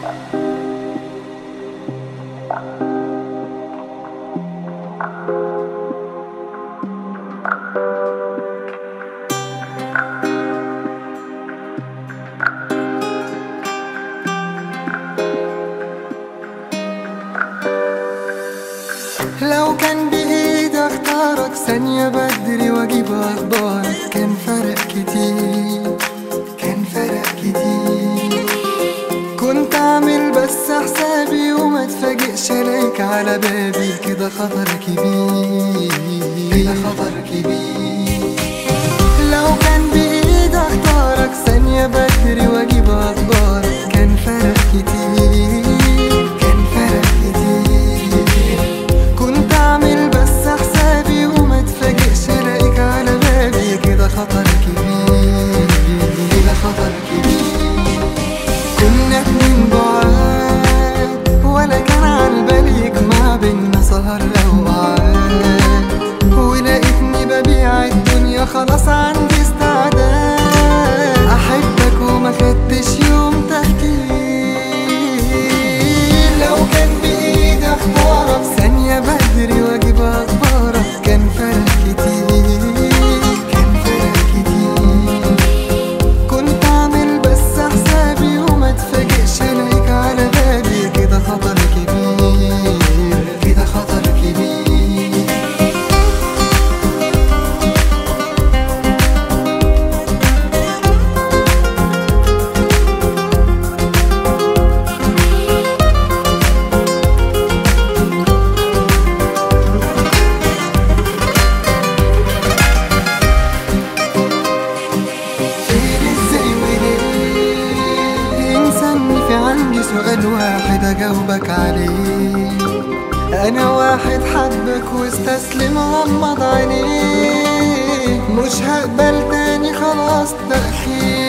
لو كان بإيدي اختارك ثانية بدري واجيب اخبارك كان فرق كتير، كان فرق كتير. كنت اعمل بس حسابي وما اتفاجئش الاقيك على بابي، كده خطر كبير، كده خطر كبير. لو كان بإيدي اختارك ثانية بدري واجيب اخبارك كان فرق كتير، كان فرق كتير. كنت اعمل بس حسابي وما اتفاجئش الاقيك على بابي، كده خطر كبير، كده خطر كبير. كنا اتنين بعاد ولا كان عالبالي يجمع بينا سهر اوقات، ولقيتني ببيع الدنيا خلاص عندي استعداد احبك وما خدتش يوم تفكير. لو كان بايدي اختارك ثانية بدري واجيب اخبارك كان فرق كتير، كان فرق كتير. كنت اعمل بس حسابي وما اتفاجئش الاقيك على بالي، كده خطر كبير، كده خطر كبير. عندي سؤال واحد أجاوبك عليه، أنا واحد حبك واستسلم غمض عينيه، مش هقبل تاني خلاص تأخير.